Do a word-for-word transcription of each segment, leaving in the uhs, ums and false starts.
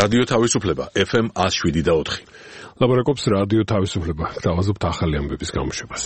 რადიო თავისუფლება ეფ ემ one oh seven point four. ლაბორაკობს რადიო თავისუფლება. გთავაზობთ ახალი ამბების გამოშვებას.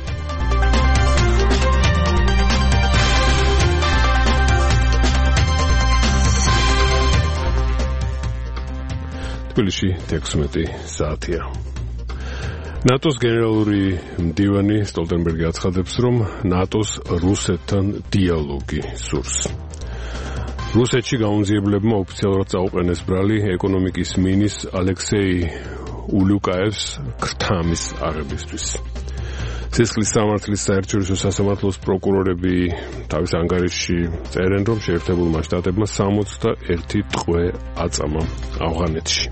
თბილისში ექვსმეტი საათია. ნატოს გენერალური მდივანი სტოლტენბერგი აცხადებს, რომ ნატოს რუსეთთან დიალოგი სურს. რუსეთში გაუნძიებლებმა ოფიციალურად წაუყენეს ბრალი ეკონომიკის მინის ალექსეი ულუკაევს ქრთამის აღებისთვის. სისხლის სამართლის საერთაშორისო სასამართლოს პროკურორები თავის ანგარიშში წერენ, რომ შეერთებულმა შტატებმა სამოცდაერთი ტყვე აწამა ავღანეთში.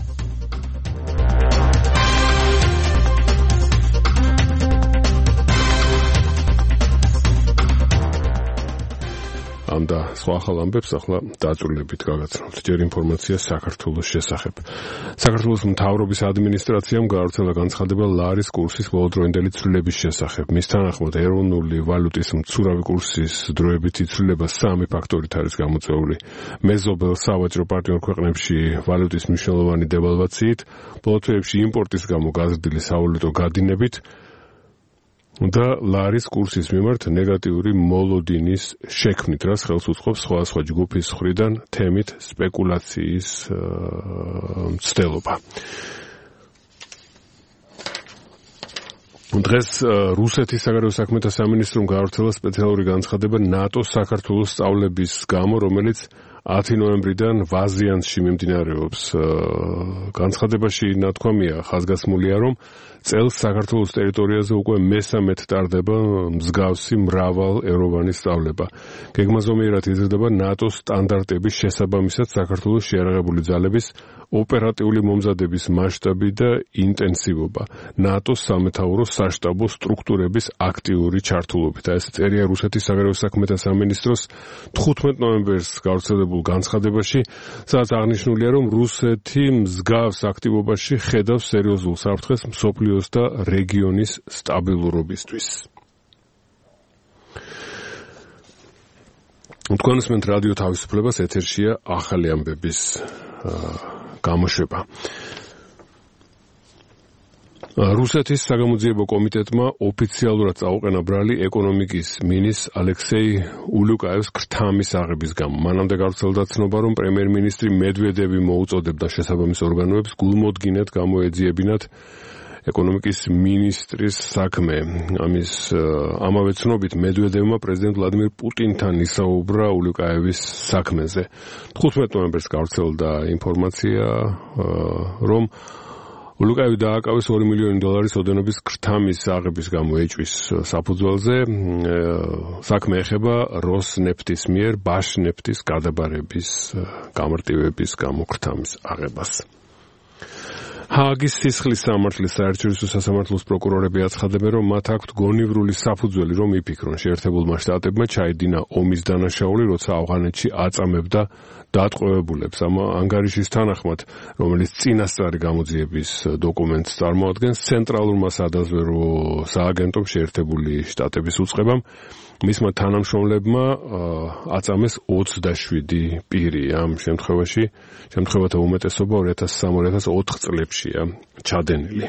ამ და სხვა ახალ ამბებს ახლა დაწვრილებით გაგაცნობთ. ჯერ ინფორმაცია საქართველოს შესახებ. საქართველოს მთავრობის ადმინისტრაციამ გაავრცელა განცხადება ლარის კურსის ბოლოდროინდელი ცვლილების შესახებ. მის თანახმად ეროვნული ვალუტის მცურავი კურსის დროებითი ცვლილება სამი ფაქტორით არის გამოწვეული. მეზობელ სავაჭრო პარტნიორ ქვეყნებში ვალუტის მნიშვნელოვანი დევალვაციით, ბოლო თვეებში იმპორტის გამო გაზრდილი სავალუტო გადინებით და ლარის კურსის მიმართ ნეგატიური მოლოდინის შექმნით, რაც ხელს უწყობს სხვადასხვა ჯგუფის მხრიდან თემით სპეკულაციის მცდელობა. დღეს რუსეთის საგარეო საქმეთა სამინისტრომ გაავრცელა სპეციალური განცხადება ნატოს საქართველოს სწავლების გამო, რომელიც ათი ნოემბრიდან ვაზიანსში მიმდინარეობს. განცხადებაში ნათქვამია, ხაზგასმულია, რომ წელს საქართველოს ტერიტორიაზე უკვე მესამედ ტარდება მსგავსი მრავალეროვანი სწავლება. გეგმაზომიერად იზრდება ნატოს სტანდარტების შესაბამისად საქართველოს შეიარაღებული ძალების ოპერატიული მომზადების მასშტაბი და ინტენსივობა, ნატოს სამეთაურო საშტაბო სტრუქტურების აქტიური ჩართულობით. ეს წერია რუსეთის საგარეო საქმეთა სამინისტროს თხუთმეტ ნოემბერს გავრცელებულ განცხადებაში, სადაც აღნიშნულია, რომ რუსეთი მსგავს აქტივობაში ხედავს სერიოზულ საფრთხეს მსოფლიოს და რეგიონის სტაბილურობისთვის. თქვენსმენთ რადიო თავისუფლებას, ეთერშია ახალი ამბების გამოშვება. რუსეთის საგამოძიებო კომიტეტმა ოფიციალურად წაუყენა ბრალი ეკონომიკის მინის ალექსეი ულუკაევს ქრთამის აღების გამო. მანამდე გავრცელდა ცნობა, რომ პრემიერ-მინისტრი მედვედევი მოუწოდებდა შესაბამის ორგანოებს გულმოდგინედ გამოეძიებინათ ეკონომიკის მინისტრის საქმე. ამის ამავე ცნობით მედვედევმა პრეზიდენტ ვლადიმირ პუტინთან ისაუბრა ულუკაევის საქმეზე. თხუთმეტ ნოემბერს გავრცელდა ინფორმაცია, რომ ულუკაევი დააკავეს ორი მილიონი დოლარის ოდენობის ქრთამის აღების გამო ეჭვის საფუძველზე. საქმე ეხება როსნეფტის მიერ ბაშნეფტის გადაბარების გამარტივების გამო ქრთამის აღებას. ჰააგის სისხლის სამართლის საერთაშორისო სასამართლოს პროკურორები აცხადებენ, რომ მათ აქვთ გონივრული საფუძველი, რომ იფიქრონ შეერთებულმა შტატებმა ჩაედინა ომის დანაშაული, როცა ავღანეთში აწამებდა დატყვევებულებს. ამ ანგარიშის თანახმად, რომელიც წინასწარი გამოძიების დოკუმენტს წარმოადგენს, ცენტრალურმა სადაზვერვო სააგენტომ შეერთებული შტატების უწყებამ მისმა თანამშრომლებმა აწამეს ოცდაშვიდი პირი. ამ შემთხვევაში შემთხვევათა უმეტესობა ორი ათას სამი ორი ათას ოთხ წლებშია ჩადენილი.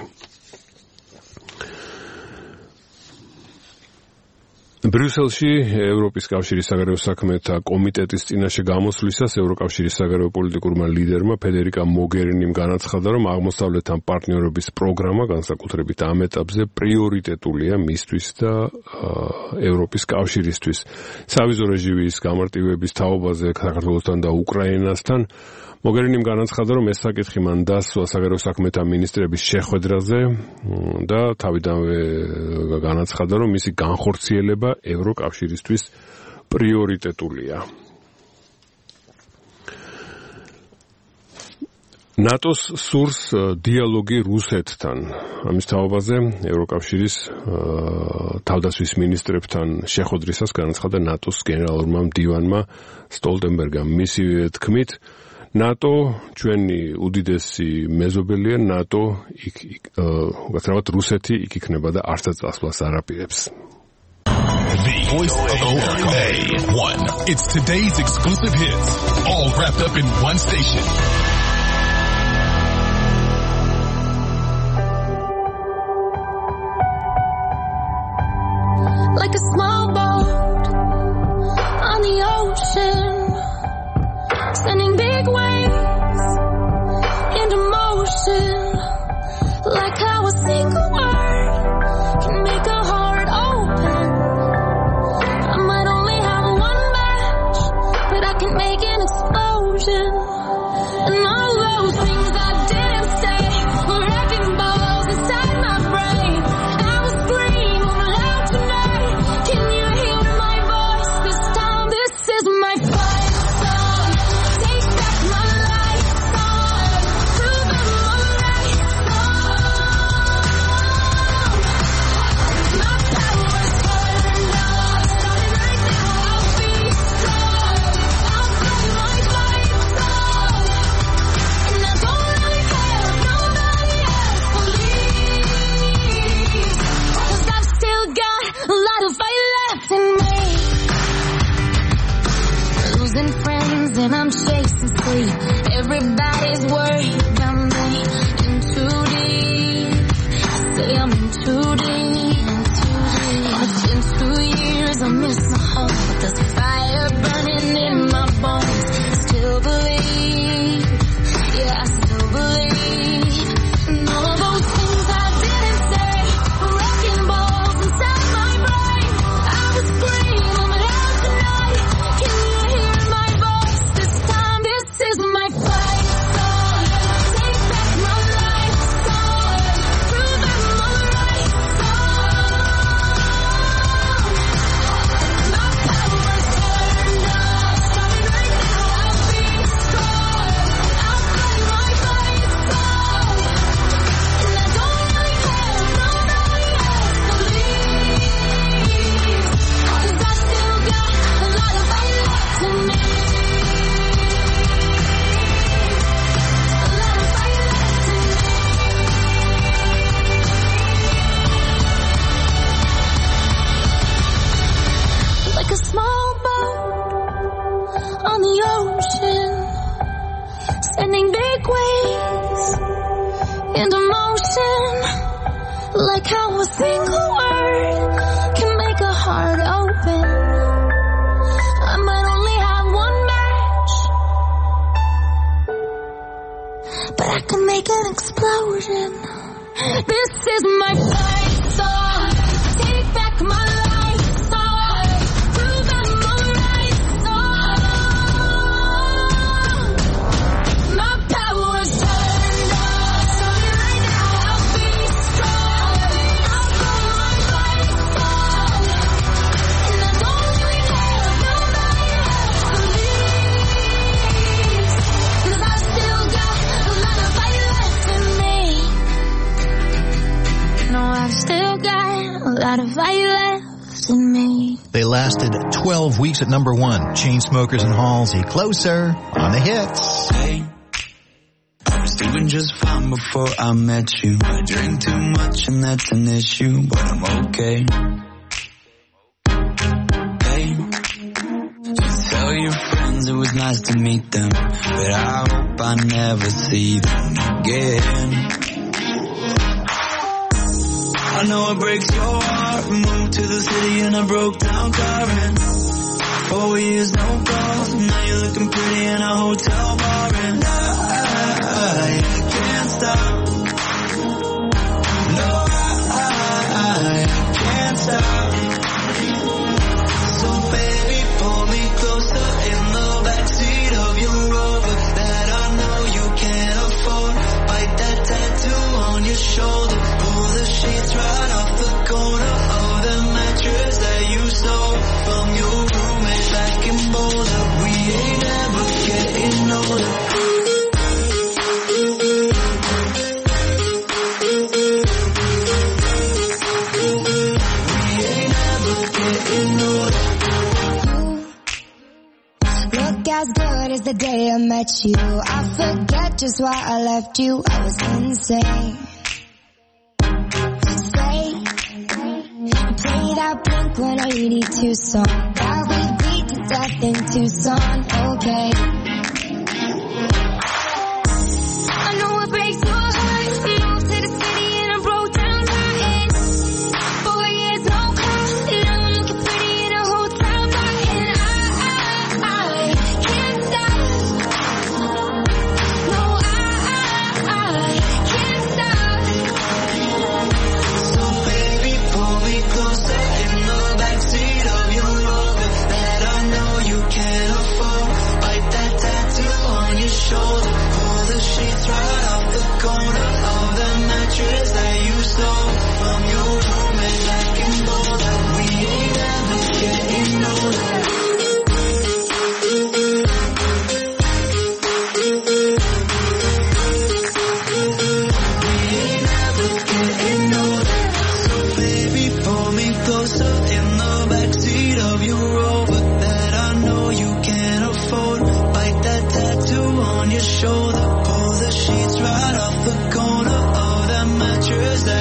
ბრიუსელში ევროპის კავშირის საგარეო საქმეთა კომიტეტის წინაშე გამოსვლისას ევროკავშირის საგარეო პოლიტიკურმა ლიდერმა ფედერიკა მოგერინიმ განაცხადა, რომ აღმოსავლეთთან პარტნიორობის პროგრამა განსაკუთრებით ამ ეტაპზე პრიორიტეტულია მისთვის და ევროპის კავშირისთვის. სავიზო რეჟიმის გამარტივების თაობაზე საქართველოსთან და უკრაინასთან მოგერინიმ განაცხადა, რომ ეს საკითხი მან დასვა საგარეო საქმეთა მინისტრების შეხვედრაზე და თავიდანვე განაცხადა, რომ მისი განხორციელება ევროკავშირისთვის პრიორიტეტულია. ნატოს სურს დიალოგი რუსეთთან. ამის თაობაზე ევროკავშირის თავდაცვის მინისტრებთან შეხვედრისას განაცხადა ნატოს გენერალურმა მდივანმა სტოლტენბერგამ. მისი თქმით, ნატო ჩვენი უდიდესი მეზობელია, ნატო იქ უბრალოდ რუსეთი იქ იქნება და არცაც წასვლას არ აპირებს. The voice of O R A one. It's today's exclusive hits, all wrapped up in one station. like a small boat on the ocean, sending big waves into motion, like how a single word can make a heart open. I might only have one match, but I can make an explosion. And all those things I didn't say were wrecking balls inside my brain. I will scream loud tonight. Can you hear my voice this time? This is my fight song. Take back my life song. Prove I'm alright song. My power's turned off. Starting right now, I'll be strong. I'll play my fight song. And I don't really care if nobody else believes, 'cause I've still got a lot of fight left in me. Losing friends and I'm chasing sleep. Everybody's worried about me. In too deep. Say I'm in too deep. It's been two years, I miss my home, but there's fire burning in my bones. Still believe, yeah, I still believe. And all those things I didn't say were wrecking balls inside my brain. I will scream loud tonight. Can you hear my voice this time? This is my fight song. Take back my life song. Prove I'm alright song. My power's turned off. Starting right now, I'll be strong. I'll play my fight song. And I don't really care if nobody else believes, 'cause I still got a lot of fight left in me. A lot of fight left in me. Like a small boat on the ocean, sending big waves into motion, like how a single word can make a heart open. I might only have one match, but I can make an explosion. This is my fight song. Take back my life song. Prove I'm alright song. My power's turned off. Starting right now, I'll be strong. I'll play my fight song. And I don't really care if nobody else believes, 'cause I still got a lot of fight left in me. No, I've still got a lot of fight left in me. They lasted twelve weeks at number one. Chainsmokers and Halsey, Closer on the hits. Hey, I was doing just fine before I met you. I drink too much and that's an issue, but I'm okay. Hey, just tell your friends it was nice to meet them, but I hope I never see them again. I know it breaks your heart. Moved to the city in a broke down car and four years no calls. Now you're looking pretty in a hotel bar and I, I can't stop. No, I, I can't stop. So baby, pull me closer in the backseat of your Rover that I know you can't afford. Bite that tattoo on your shoulder. Pull the sheets right off the corner of the mattress that you stole from your roommate back in Boulder. We ain't ever getting older. We ain't ever getting older. Look as good as the day I met you. I forget just why I left you. I was insane. Say, play that Blink one eighty-two song that we beat to death in Tucson. Okay. I know it breaks your heart. Moved to the city in a broke down car and four years no call.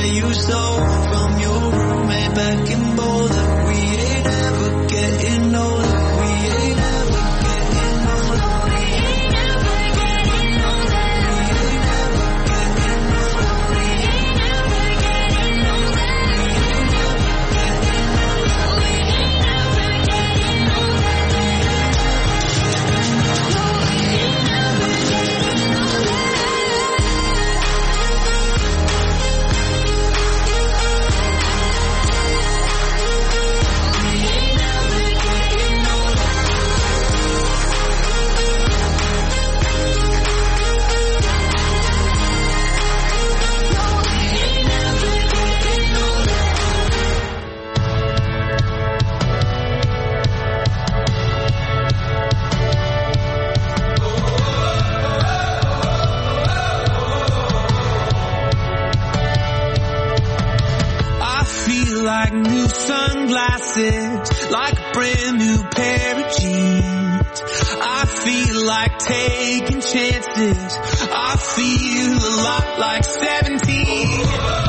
you stole from your roommate back in Boulder. We ain't ever getting older. We ain't ever getting older. We ain't ever getting older. We ain't ever getting older. We ain't ever getting older. We ain't ever getting older. Like new sunglasses, like a brand new pair of jeans. I feel like taking chances. I feel a lot like seventeen.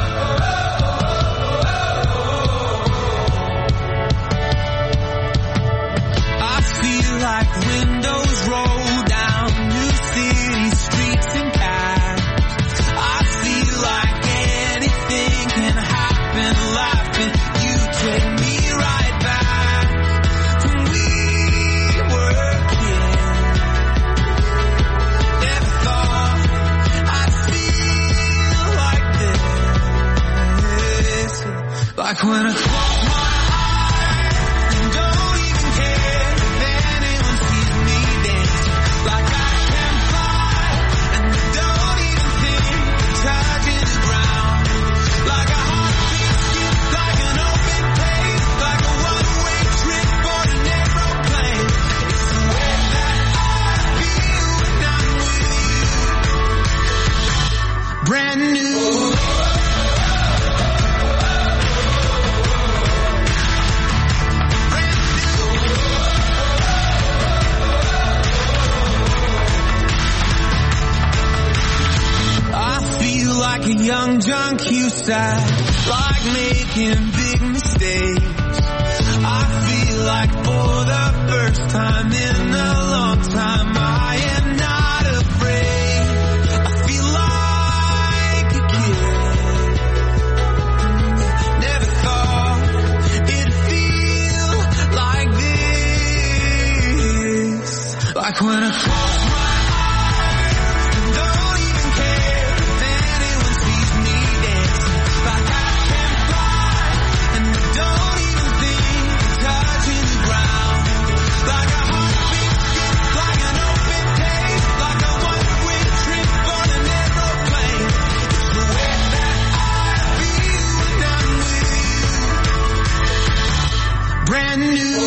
I feel like windows roll down new city streets and cabs. I feel like anything can happen. Laughing, you take me right back when we were kids. Never thought I'd feel like this. Like when I close my eyes and don't even care if anyone sees me dancing. Like I can fly and don't even think of touching the ground. Like a heartbeat skip, like an open page, like a one-way trip on an aeroplane. It's the way that I feel when I'm with you. Brand new. Like a young John Cusack, like making big mistakes. I feel like for the first time in a long time, I am not afraid. I feel like a kid. Never thought it'd feel like this. Like when I close my brand new.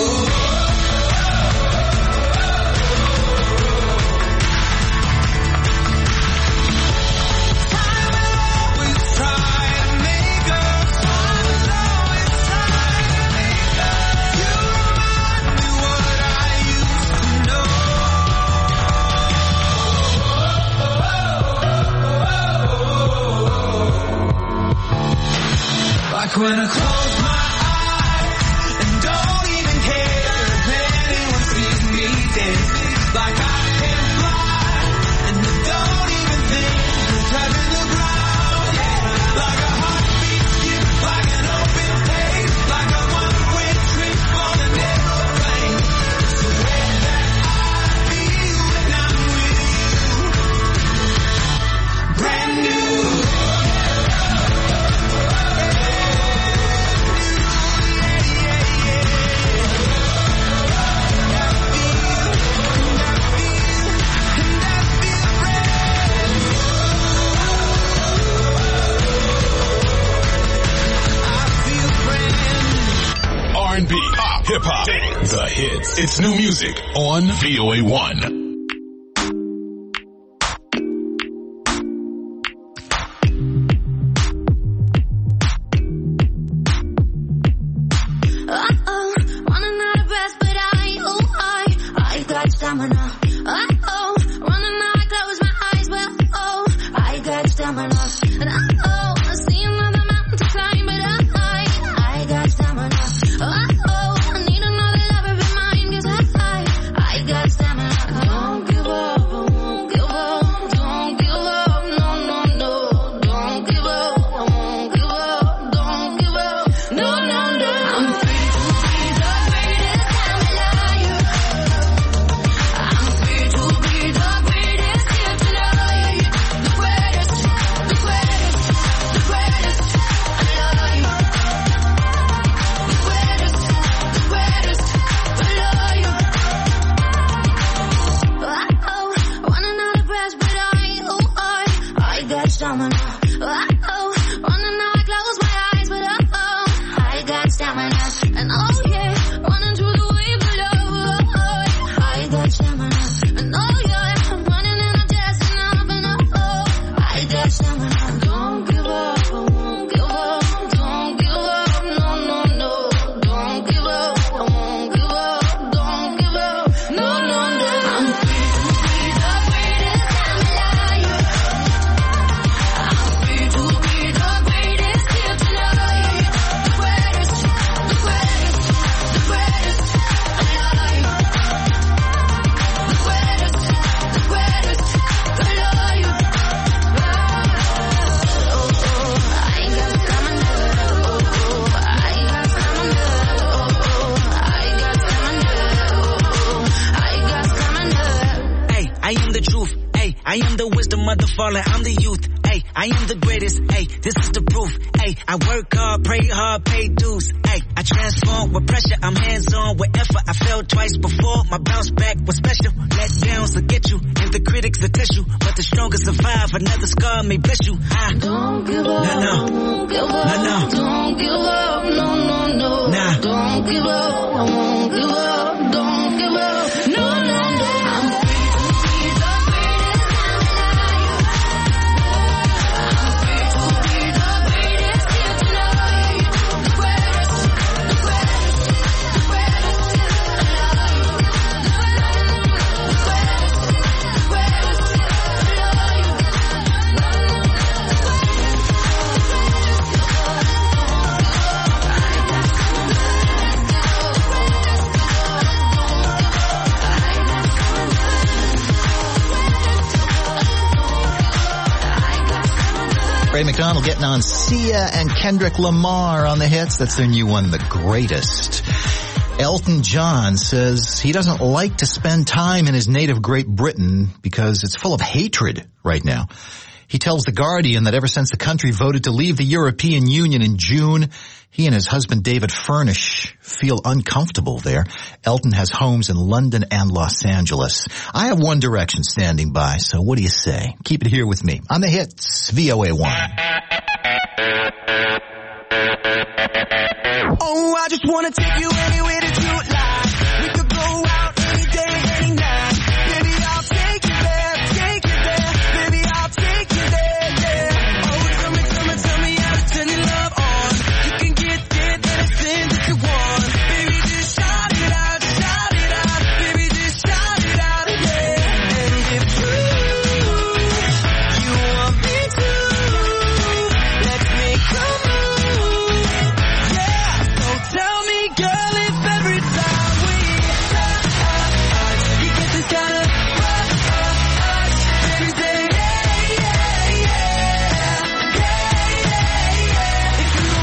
Like when I close my eyes and don't even care if anyone sees me dancing. Like I can fly and I don't even think of touching the ground. Yeah. Like a heartbeat skip, like an open page, like a one-way trip on an aeroplane. It's the way that I feel when I'm with you. Brand new. R and B, pop, hip-hop, the hits. It's new music on V O A one. stamina. And oh, I see another mountain I am the wisdom of the fallen, I'm the youth. Ay, I am the greatest. Ay, this is the proof. Ay, I work hard, pray hard, pay dues. Ay, I transform with pressure, I'm hands-on with effort. I failed twice before, my bounce back was special. Let downs will get you, and the critics will test you. But the strongest survive, another scar may bless you. I don't give up, no, no. don't give up, no, no. don't give up, no, no, no. Nah. Don't give up, I won't give up, don't give up, no, no, no. I'm free to be the greatest I'm alive. I'm free to be the greatest here tonight. The greatest, the greatest, the greatest alive. The greatest, the greatest alive. Ray McDonald getting on Sia and Kendrick Lamar on the hits. That's their new one, The Greatest. Elton John says he doesn't like to spend time in his native Great Britain because it's full of hatred right now. He tells The Guardian that ever since the country voted to leave the European Union in June, he and his husband David Furnish feel uncomfortable there. Elton has homes in London and Los Angeles. I have One Direction standing by, so what do you say? Keep it here with me on the hits, V O A one. Oh, I just wanna take you anywhere that you like. We could go out any day, any night. Baby, I'll take you there, take you there. Baby, I'll take you there, yeah. Oh, tell me, tell me, tell me how to turn your love on. You can get, get anything that you want. Baby, just shout it out, shout it out. Baby, just shout it out, yeah. And if you, you want me to, let's make a move, yeah. So tell me, girl, if every time we touch, you get this kind of rush, baby, say yeah, yeah, yeah, yeah, yeah, yeah. If you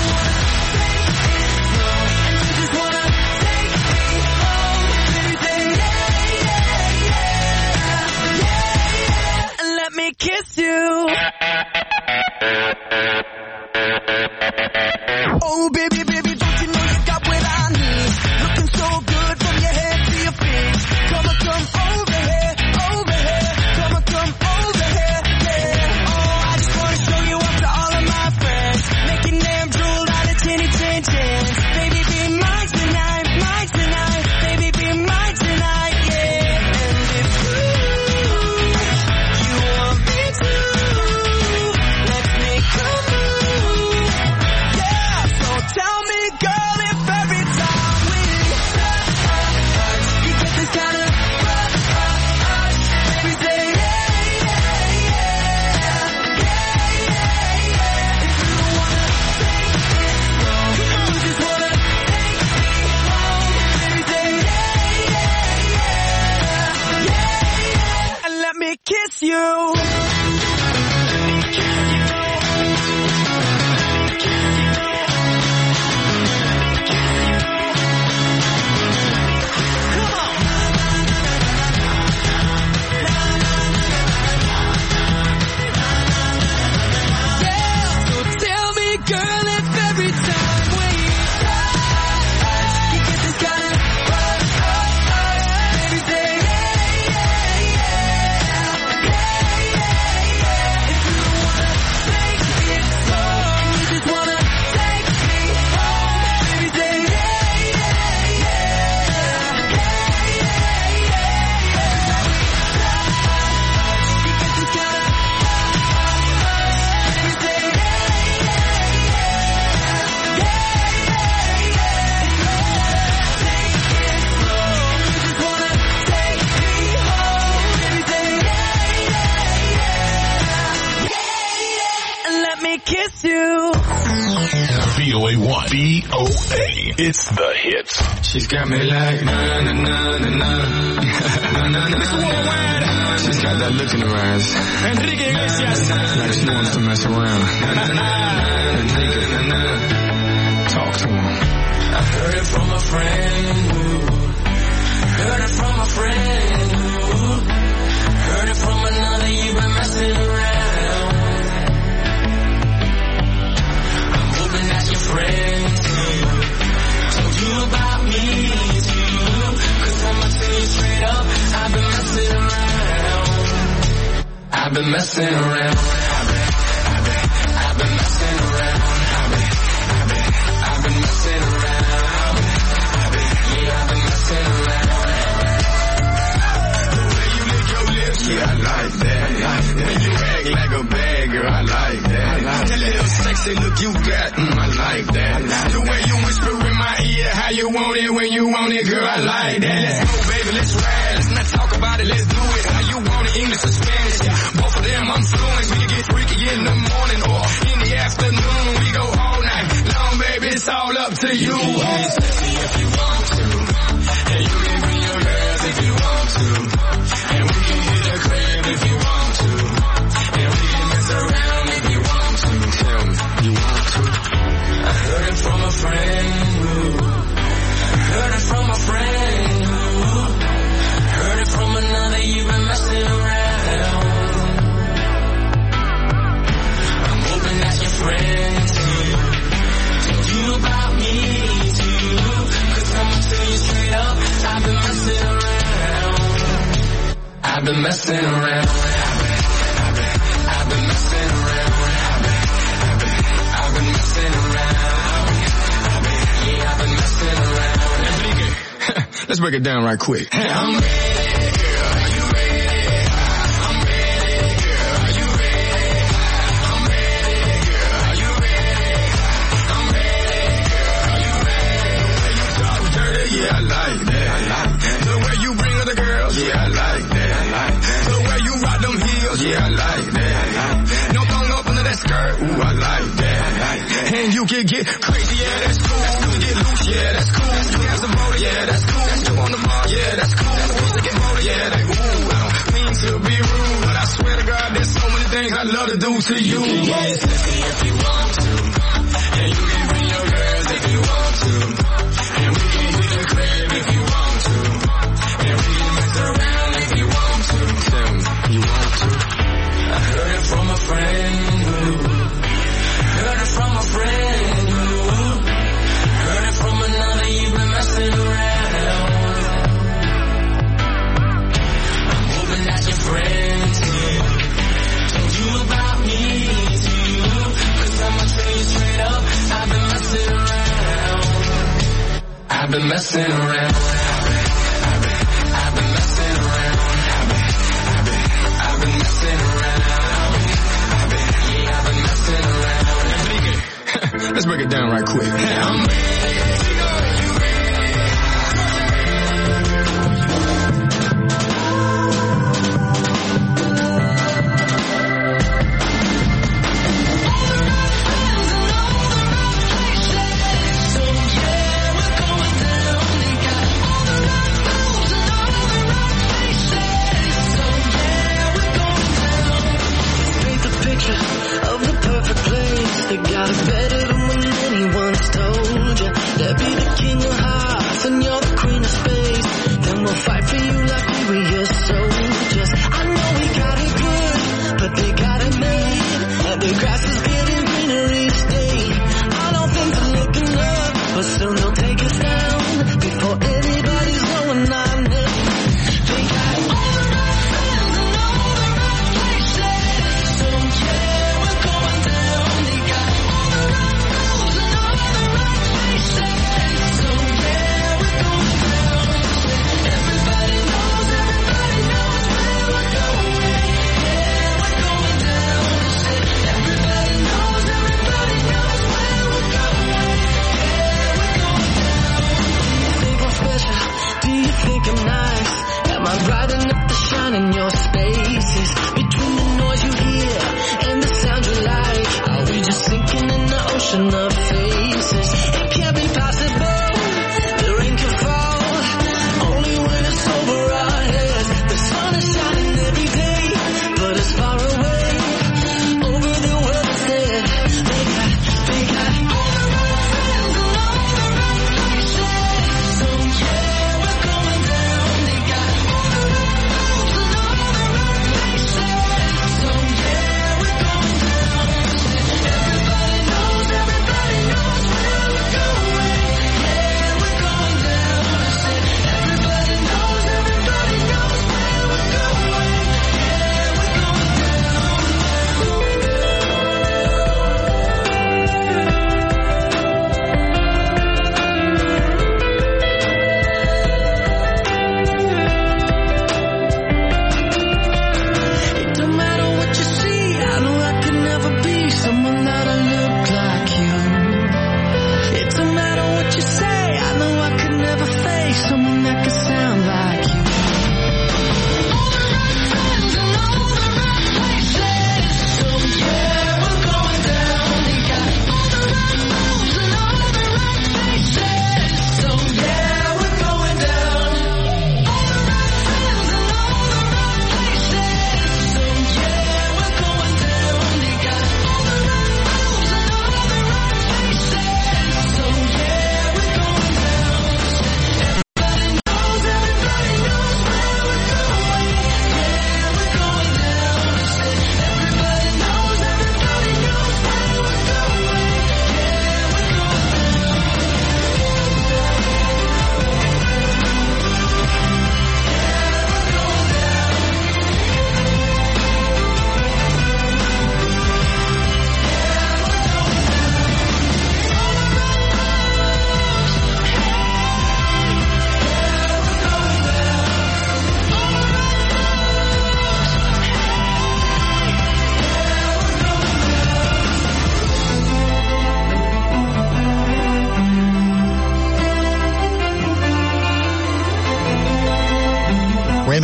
don't wanna take it slow, and you just wanna take me home, baby, say yeah, yeah, yeah, yeah, yeah. And let me kiss you. Oh, baby, baby, don't you know you got what I need? Looking so good from your head to your feet. Come on, come over here, over here. Come on, come over here, yeah. Oh, I just wanna show you off to all of my friends. Making them drool out of tinny tin tins. Baby, be mine tonight, mine tonight. Baby, be mine tonight, yeah. And if you, you want me to, let's make a move, yeah. So tell me, girl, if every time we touch, you get this kind of rush, baby, say yeah, yeah, yeah, yeah, yeah, yeah. If you don't wanna take it slow, you just wanna take me home, baby, say yeah, yeah, yeah, yeah, yeah. And let me kiss you. Let me kiss you. So tell me, girl, if every time we touch, you get this kind of rush, baby, say yeah, yeah, yeah, yeah, yeah, yeah. If you don't wanna take it slow, and you just wanna take me home, baby, say yeah, yeah, yeah, yeah, yeah, yeah, yeah. You get this kind of rush, baby, say yeah, yeah, yeah, yeah, yeah, and let me kiss you. V O A one. V O A. It's the hits. She's got me like na na na na na na na na. She's got that look in her eyes. Enrique Iglesias. Like she wants to mess around. Enrique, talk to him. I heard it from a friend. Heard it from a friend. Heard it from another. You I've been messing around. I've been, I've been, I've been messing around. I've been, I've been, I've been messing around. I've been, I've been, yeah, I've been messing around. The way you lick your lips, yeah, I like that. I like that. When you act like a bad girl, I like that. I like that little sexy look you got, mm, I like that. I like the way you whisper in my ear, how you want it when you want it, girl, I like that. Let's go, baby, let's ride. Let's not talk about it, let's do it. How you want it, English or Spanish? Both of them I'm fluent. We can get freaky in the morning or in the afternoon. We go all night long, baby, it's all up to you. You can get sexy if you want to, and you can bring your girls if you want to, and we can hit the crib if you want to, and we can mess around if you want to. Tell me, you want to? I heard it from a friend who, I heard it from a friend who, heard it from another, you've been messing around. I'm hoping that's your friend too. Told you about me too. Cause I'ma tell you straight up, I've been messing around. I've been messing around. I've been, I've been, I've been messing around. I've been, I've been, I've been messing around. I've been, yeah, I've been messing around. Let's break it down right quick. I'm ready, girl, are you ready? I'm ready, girl, are you ready? I'm ready, girl, are you ready? I'm ready, girl, are you ready? The way you talk dirty, yeah, I like that. I like that. The way you bring other girls, yeah, I like that. I like that. The way you rock them heels, yeah, I like that. I like that. No thong up under that skirt, ooh, I like that. I like that. And you can get crazy, yeah, that's cool. You can get loose, yeah, that's cool. You can have some motor, yeah, that's cool. You on the bar, yeah, that's cool. You can get motor, yeah, that ooh. I don't mean to be rude, but I swear to God, there's so many things I love to do to you. You can get sexy if you want to, and you can bring your girls if you want to, and we can hit the crib if you want to, and we can mess around if you want to. Tell me, you want to? I heard it from a friend who, heard it from a friend who, heard it from another, you've been messing around. I'm hoping that's your friend too. Told you about me too. Cause I'ma tell you straight up, I've been messing around. I've been messing around. I've been, I've been, I've been messing around. I've been, I've been, I've been messing around. I've been, I've been, yeah, I've been messing around. Let's break it down right quick. I'm ready. Of the perfect place, they got it better than when anyone's told you.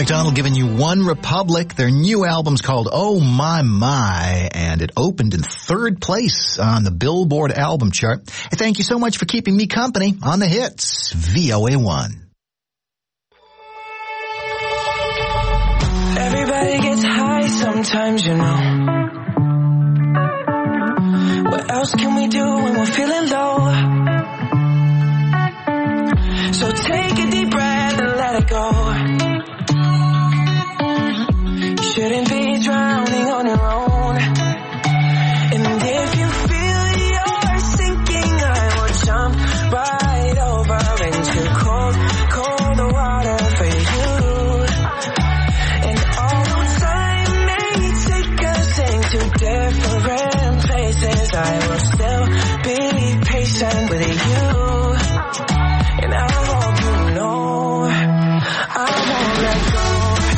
McDonald giving you One Republic. Their new album's called Oh My My, and it opened in third place on the Billboard album chart. Hey, thank you so much for keeping me company on the hits. V O A one. Everybody gets high sometimes, you know. What else can we do when we're feeling low? So take a deep breath and let it go. You shouldn't be drowning on your own. And if you feel you're sinking, I will jump right over into cold, cold water for you. And although time may take us into different places, I will still be patient with you. And I hope you know I won't let go.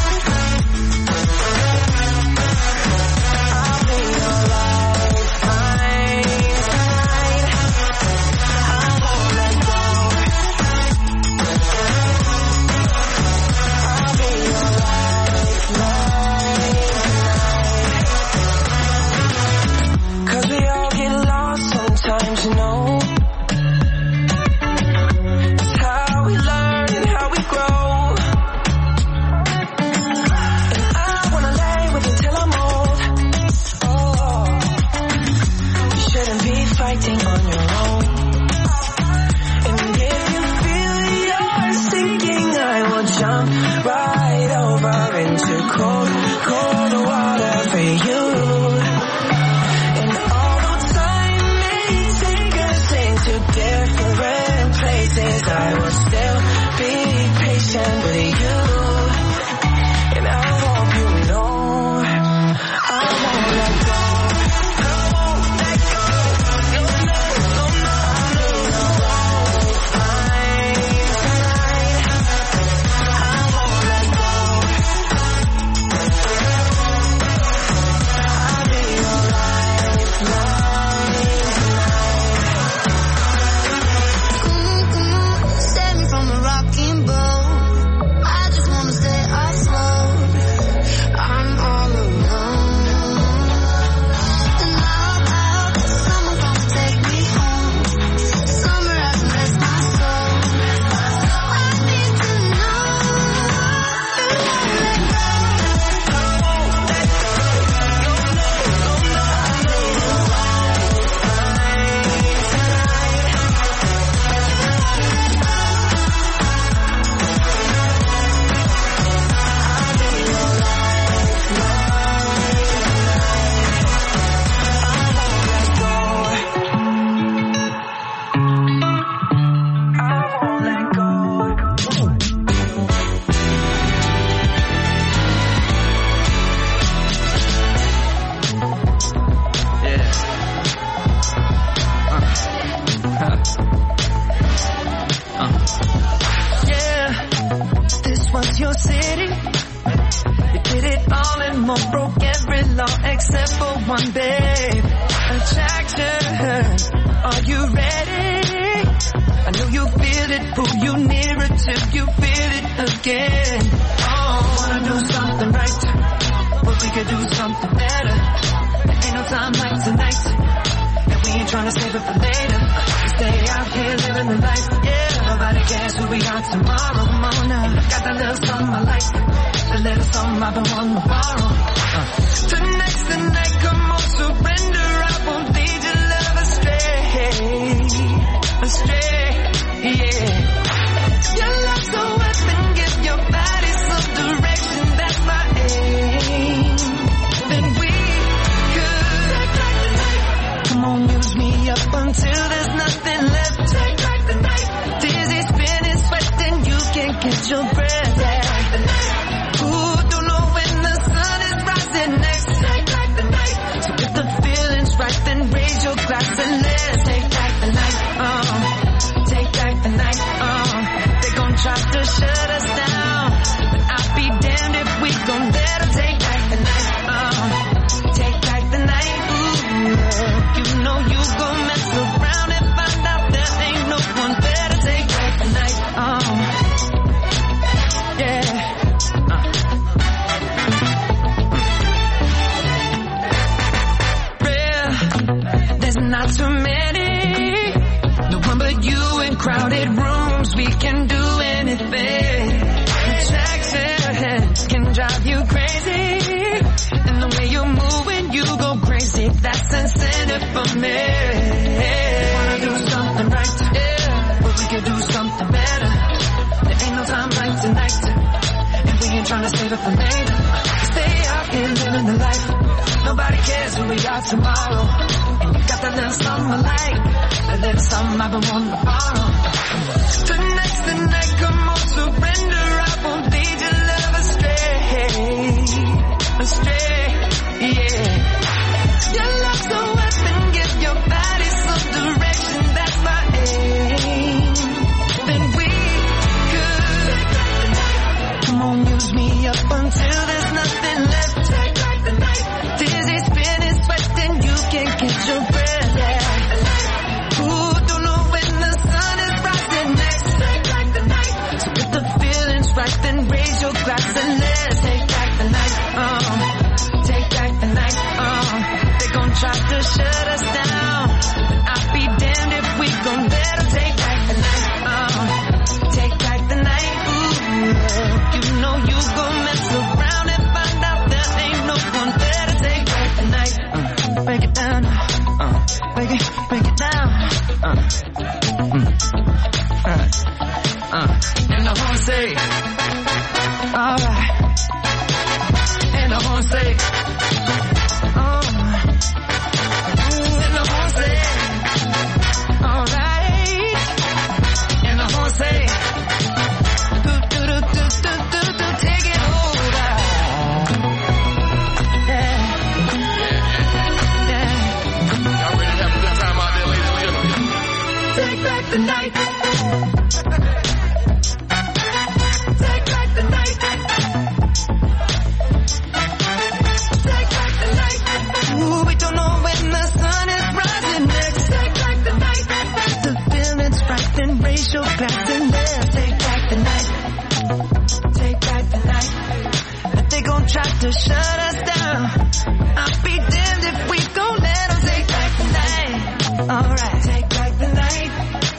I'll be your lifeline tonight. I won't let go. I'll be your lifeline tonight. 'Cause we all get lost sometimes, you know. Fighting on your own. And if you feel you're sinking, I will jump right over into cold, cold water for you. And although time may take us into different places, I will still be patient with you. And I hope you know I won't let go. Right, then raise your glass and let's take back the night. Oh. me. Wanna do something right, yeah, but we can do something better. There ain't no time like tonight, and we ain't trying to save it for later. Stay out here living the life. Nobody cares who we are tomorrow. And you got that little something I like, that little something I've been wanting to borrow. Tonight's the night, come on, surrender. I won't lead your love astray, astray, yeah. Your love's the weapon, give your body some direction, that's my aim. Then we could come on, use me up until there's nothing left. Take back the night. Dizzy, spinning, sweating, you can't get your breath. Yeah. Ooh, don't know when the sun is rising next. Take back the night. So if the feeling's right, then raise your glass and let's take back the night. Um, take back the night. Um, they gon' try to shut us down, but I'll be damned if we gon' let them take back the night. Um, take back the night. Ooh, you know you gon' mess around and find out there ain't no one there to take back the night. Uh, break it down, uh, break it, break it down. Uh, mm, uh, uh, and the horn say, alright. And the horn say, oh. And the horn say, alright. And the horn say, do do do do do do do, take it over. Yeah, yeah. Y'all ready to have a good time out there, ladies and gentlemen? Take back the night. Take back the night. Take back the night. Ooh, we don't know when the sun is rising next. Take back the night. The feeling's right, then raise your glass and let's take back the night. Take back the night. But they gon' try to shut us down. I'll be damned if we gon' let them take back the night. Alright, take back the night.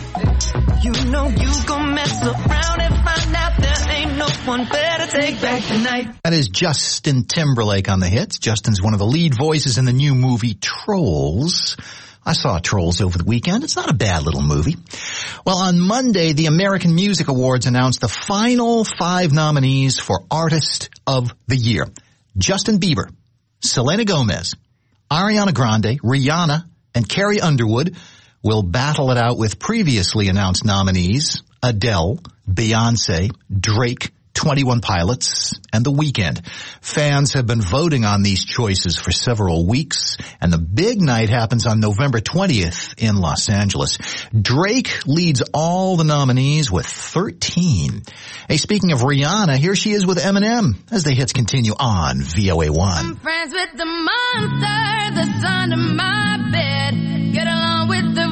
You know you gon' mess around and find out there ain't no one better. Take back the night. That is Justin Timberlake on the hits. Justin's one of the lead voices in the new movie Trolls. I saw Trolls over the weekend. It's not a bad little movie. Well, on Monday, the American Music Awards announced the final five nominees for Artist of the Year. Justin Bieber, Selena Gomez, Ariana Grande, Rihanna, and Carrie Underwood will battle it out with previously announced nominees Adele, Beyonce, Drake, twenty-one Pilots, and The Weeknd. Fans have been voting on these choices for several weeks, and the big night happens on November twentieth in Los Angeles. Drake leads all the nominees with thirteen. Hey, speaking of Rihanna, here she is with Eminem as the hits continue on V O A one. I'm friends with the monster that's under my bed. Get along with the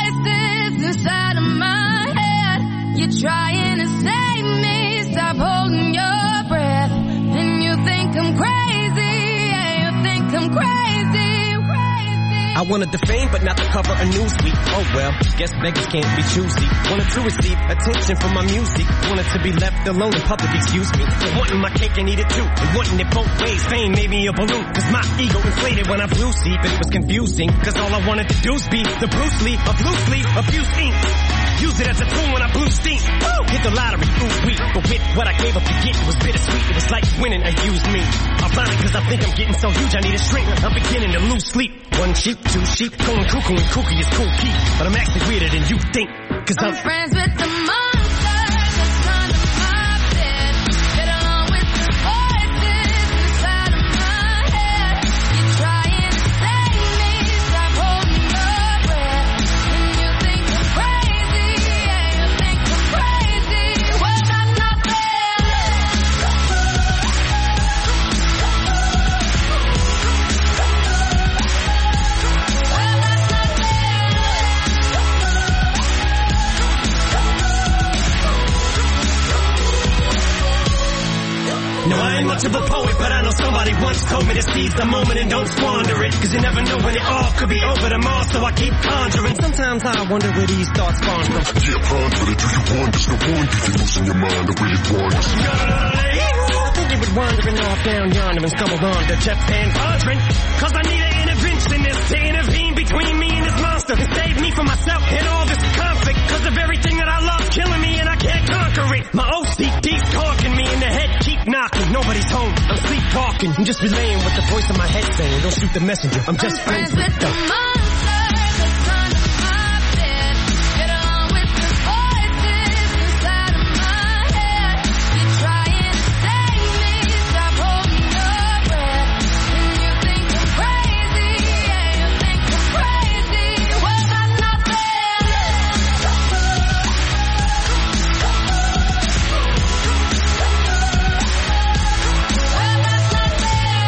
voices inside of my head. You're trying to save me, stop holding your breath. And you think I'm crazy, yeah, you think I'm crazy, crazy. I wanted the fame, but not the cover of Newsweek. Oh well, guess beggars can't be choosy. Wanted to receive attention from my music. Wanted to be left alone in public, excuse me. Wanting my cake and eat it too. And wanting it both ways, fame made me a balloon. Cause my ego inflated when I blew sleep. And it was confusing, cause all I wanted to do was be the Bruce Lee of loosely abused ink. Use it as a tool when I blew steam. Woo! Hit the lottery, ooh wee. But with what I gave up to get, it was bittersweet. It was like winning a used me. I'm lying cause I think I'm getting so huge I need a shrink. I'm beginning to lose sleep. One sheep, two sheep, going cuckoo and kooky is cool key. But I'm actually weirder than you think. Cause I'm, I'm friends with the monster that's under my bed. Get along with the voices inside of my head. You're trying to save me, stop holding your breath. And you think I'm crazy, yeah, you think I'm crazy. Well, that's not fair. Well, that's not fair. no, I ain't much of a poet, but I know somebody once told me to seize the moment and don't squander it. Cause you never know when it all could be over tomorrow, so I keep conjuring. Sometimes I wonder where these thoughts spawn from. Yeah, ponder it. Do you wonder? Still wonder if you're losing your mind the way it wanders. I think it was wandering off down yonder and stumbled on to Jeff Van Vondren. Cause I need an intervention. person is to intervene between me and this monster and save me from myself and all this conflict. Cause of everything that I love killing me and I can't conquer it. My O C D's talking me in the head, keep knocking. Nobody's home, I'm sleepwalking. I'm just relaying what the voice in my head saying. Don't shoot the messenger, I'm just I'm friends with the monster that's under my bed. Get along with the voices inside of my head. You're trying to save me, stop holding your breath. And you think I'm crazy, yeah, you think I'm crazy. Well, that's not fair. Well, that's not fair.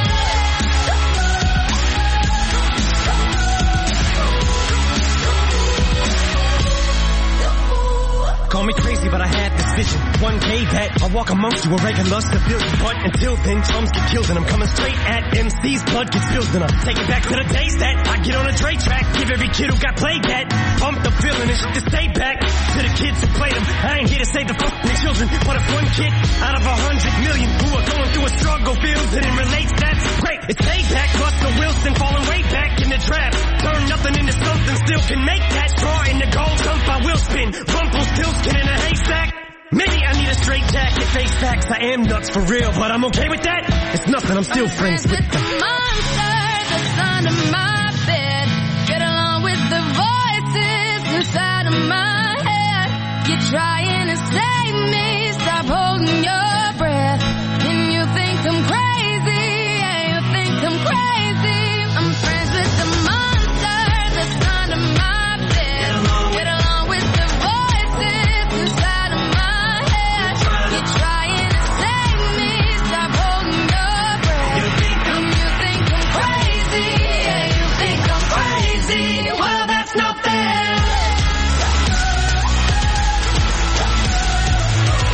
Call me crazy, but I had this vision. One day that I'll walk amongst you, a regular civilian. But until then, chums get killed and I'm coming straight at M C's. Blood gets spilled and I'll take it back to the days that I get on a Dre track. Give every kid who got played that pump the feeling and shit to stay back to the kids who played them. I ain't here to save the fucking children, but if one kid out of a hundred million who are going through a struggle feels it and relates, that's great. It's payback. Russell Wilson falling way back in the draft. Turn nothing into something, still can make that straw in the gold dump. I will spin. Rumpelstiltskin in a haystack. Maybe I need a straight jacket, face facts. I am nuts for real, but I'm okay with that. It's nothing, I'm still friends with the them. monster that's under my bed. Get along with the voices inside of my head. You're trying to save me, stop holding your breath. And you think I'm crazy, yeah, you think I'm crazy. I'm friends with the monster that's under my bed. Get along with the voices inside of my head. You're trying to save me, stop holding your breath. And you think I'm crazy, yeah, you think I'm crazy. Well, that's not fair.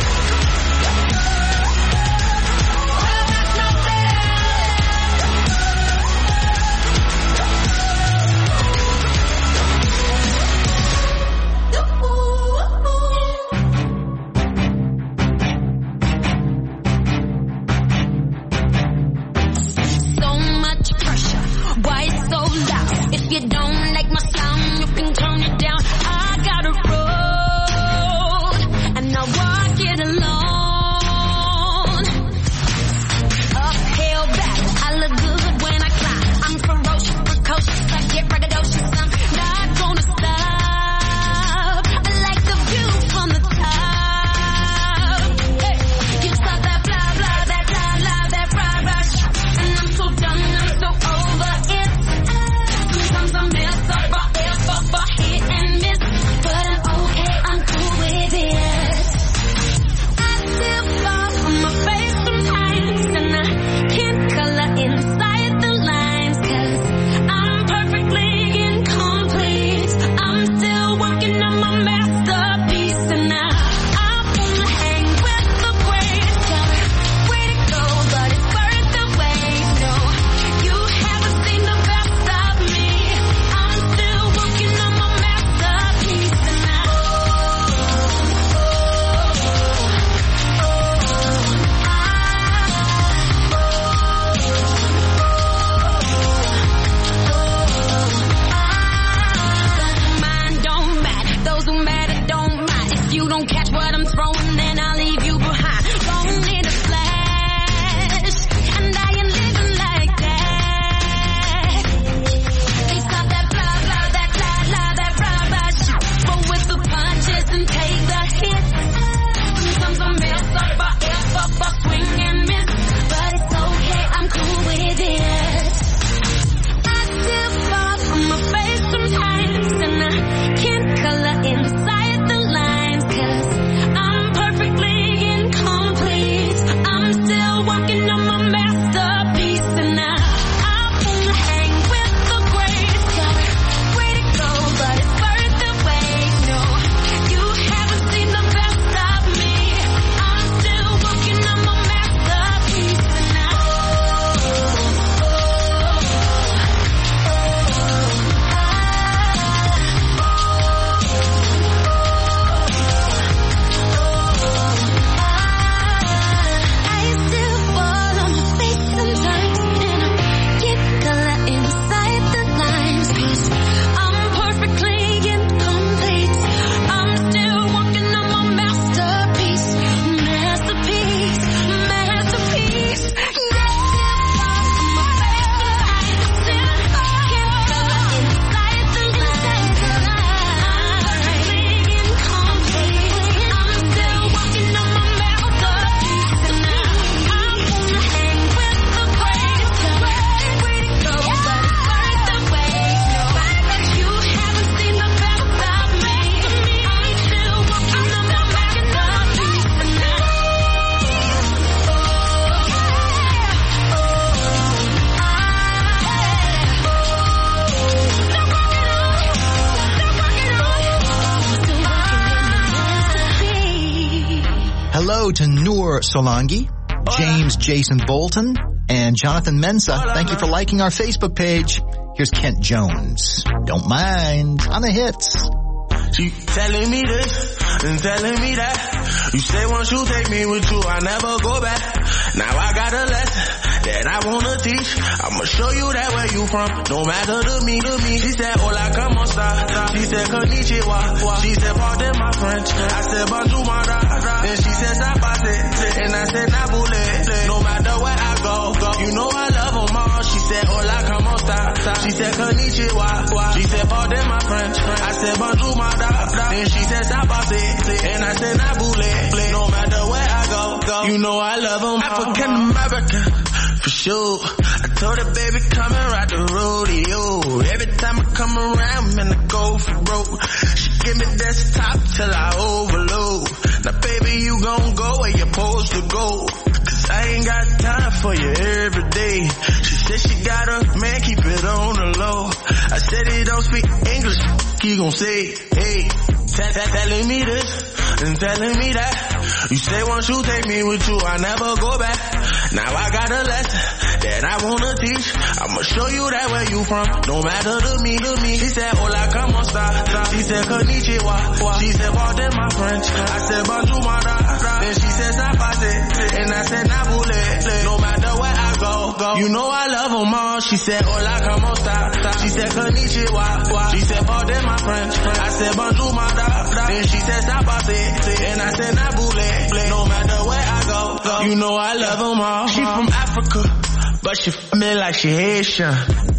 go to Noor Solangi, James Jason Bolton, and Jonathan Mensa. Thank you for liking our Facebook page. Here's Kent Jones. Don't mind. On the hits. She telling me this and telling me that. You say once you take me with you, I never go back. Now I got a lesson that I wanna teach. I'ma show you that where you from. No matter to me, to me. She said, hola, como esta? She said, konnichiwa. She said, pardon my French. I said, bonjour, my da. Then she said, sabate. And I said, nabule. No matter where I go, go. You know I love them all. She said, hola, como esta? She said, konnichiwa. She said, pardon my French. I said, bonjour, my da. Then she said, sabate. And I said, nabule. No matter where I go, go. You know I love them all. African American. For sure. I told her, baby, come and ride the rodeo. Every time I come around, man, I go for broke. She give me desktop till I overload. Now, baby, you gon' go where you're supposed to go. Cause I ain't got time for you every day. She said she got a man, keep it on the low. I said he don't speak English, he gon' say, hey. Telling me this and telling me that. You say once you take me with you, I never go back. Now I got a lesson that I wanna teach. I'ma show you that where you from. No matter to me, to me. She said, hola, como esta? She said, konnichiwa. She said, pardon my French. I said, bonjour, my da. Then she said, sabate. And I said, nabule. No matter where I go, go. You know I love them all. She said, hola, como esta? She said, konnichiwa. She said, pardon my French. I said, bonjour, my da. Then she said, sabate. And I said, nabule. No matter where I go, go. You know I love them all. She from Africa, but she f me like she Haitian.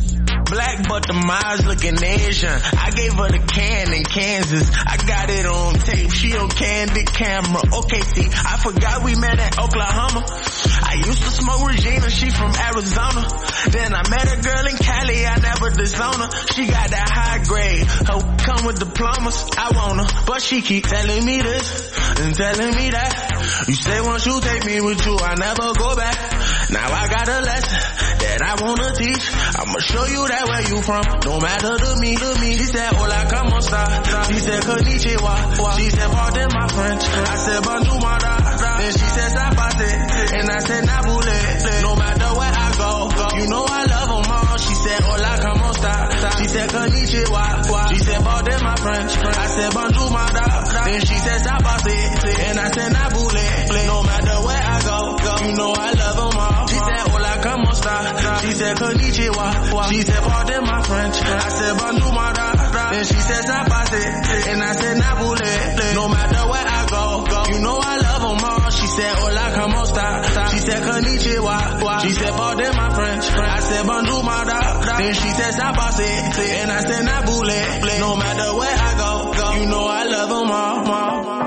Black, but the eyes looking Asian. I gave her the can in Kansas. I got it on tape. She on candid camera. Okay, see, I forgot we met at Oklahoma. I used to smoke Regina. She from Arizona. Then I met a girl in Cali. I never disown her. She got that high grade. Her come with diplomas. I want her, but she keep telling me this and telling me that. You say once you take me with you, I never go back. Now I got a lesson that I wanna teach. I'ma show you that where you from. No matter to me, to me. She said, hola, como esta? She said, konnichiwa. She said, pardon my French. I said, bonjour, my da. Then she said, sabate. And I said, nabule. No matter where I go, go. You know I love them all. She said, hola, como esta? She said, konnichiwa. She said, pardon my French. I said, bonjour, my da. Then she said, sabate. And I said, nabule. No matter where I go, go. You know I love them all. She said, hola, como esta? She said, konnichiwa. She said, pardon my French. I said, bonjour, my da. Then she said, sabate. And I said, nabule. No matter where I go, go. You know I love them all. She said, hola, como esta? She said, konnichiwa. She said, pardon my French. I said, bonjour, my da. Then she said, sabate. And I said, nabule. No matter where I go, go. You know I love them all.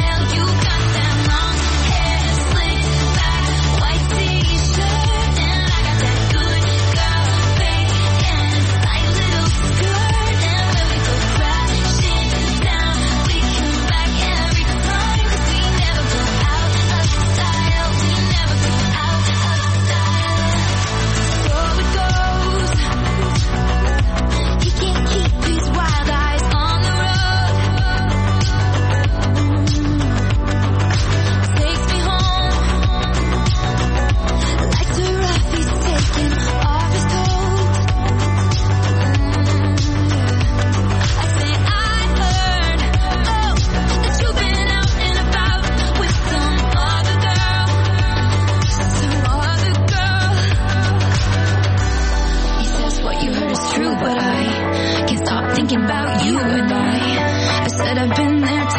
And I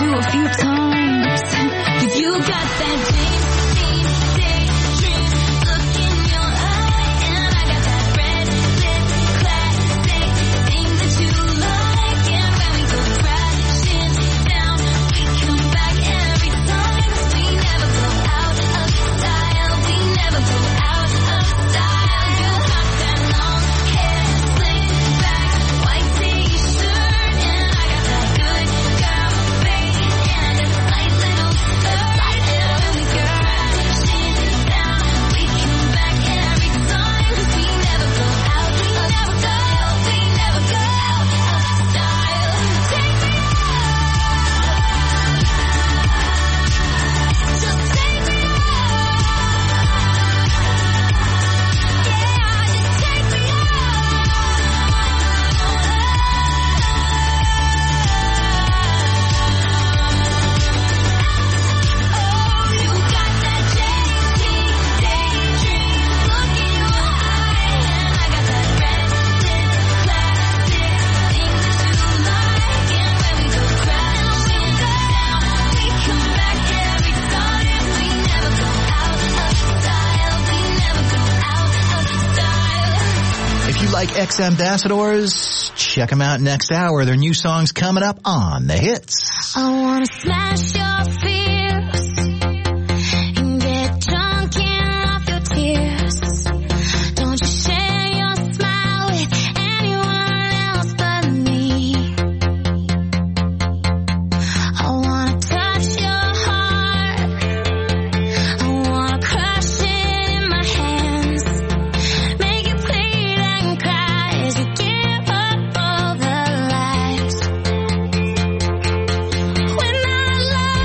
you a few times. Cause you got that dream, dream, daydream look in your eye. And I got that red lip, classic thing that you like. And when we go crashing down, we come back every time. 'Cause we never go out of style. We never go out of style. You got that long hair, slick back, white t-shirt. And I got that good girl face and a slight little skirt. And when we go crashing down, we come back every time. 'Cause we never go out of style. We never go out of style. Take me out. Just take me out. Yeah, just take me out. Oh, you got that J T daydream look in your eye. And I got that red lip, classic thing that you like. And when we go crashing down, we come back every time. We never go out of style. We never go out of style. If you like X Ambassadors, check them out next hour. Their new song's coming up on The Hits. I wanna smash your fears and get drunk and off your tears. Don't you share your smile with anyone else but me. I wanna touch your heart. I wanna crush it in my hands. Make it bleed and cry as you give up all the lies. When I love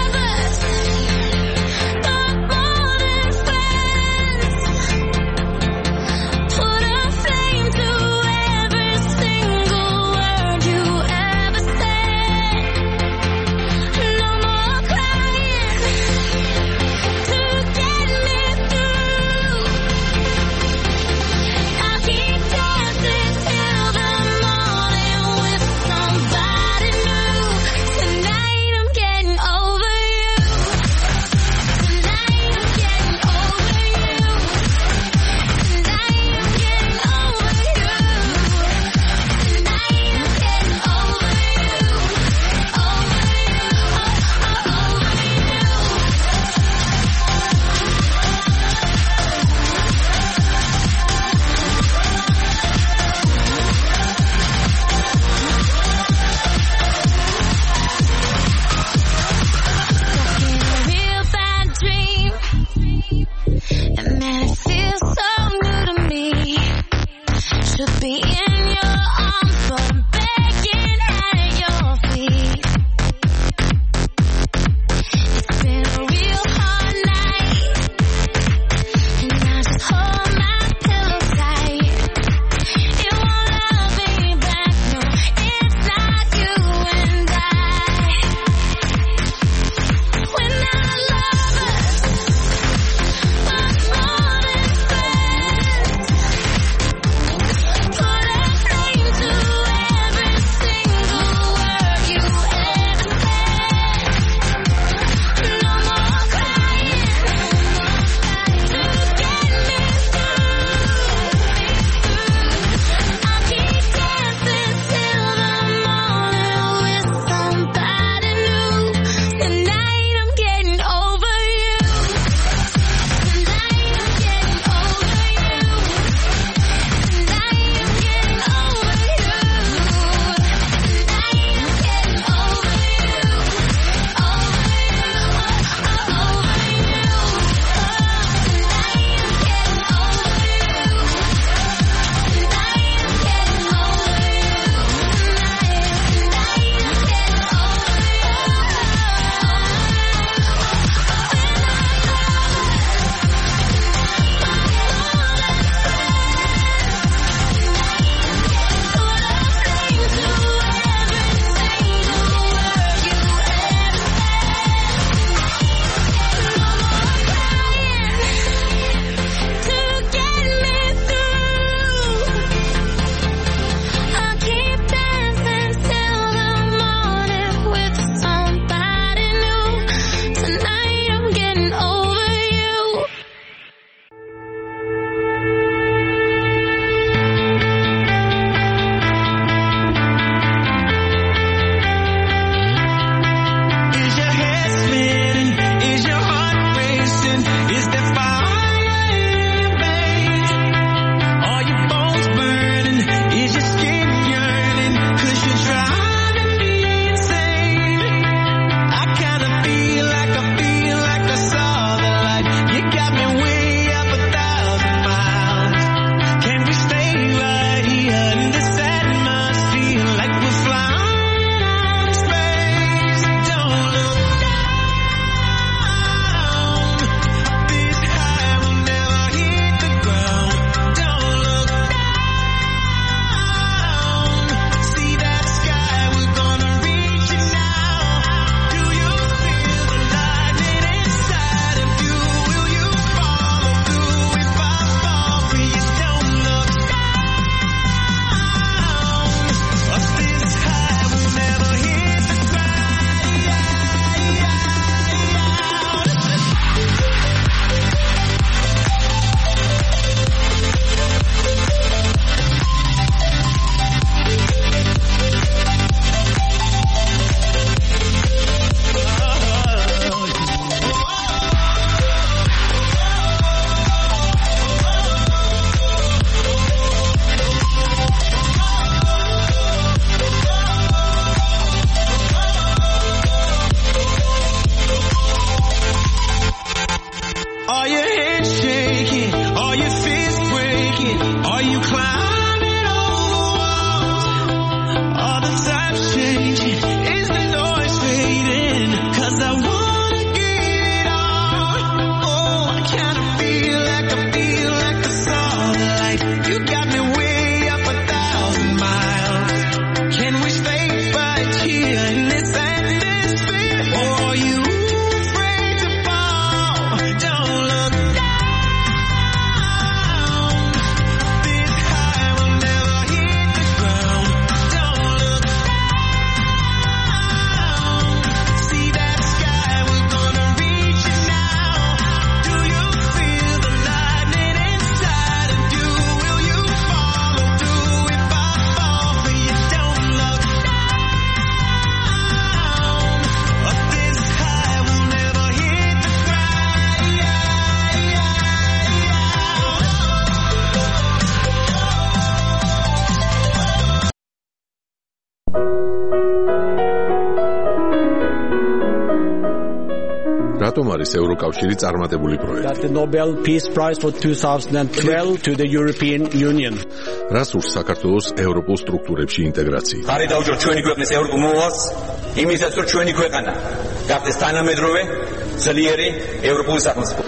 რატომ არის ევროკავშირი წარმატებული პროექტი? That the Nobel Peace Prize for twenty twelve to the European Union. რას ურს საქართველოს ევროპულ სტრუქტურებში ინტეგრაცია? ხარი დავჯერ ჩვენი ქვეყნის ევროპულ მოვალს, იმისაც რომ ჩვენი ქვეყანა გახდეს თანამედროვე, ძლიერი ევროპული სახელმწიფო.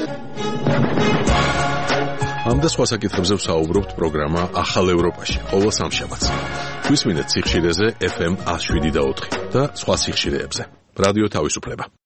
ამ და სხვა საკითხებზე ვსაუბრობთ პროგრამა ახალ ევროპაში, ყოველ სამშაბათს. გვისმინეთ სიხშირეზე ეფ ემ one oh seven და ოთხი და სხვა სიხშირეებზე. რადიო თავისუფლება.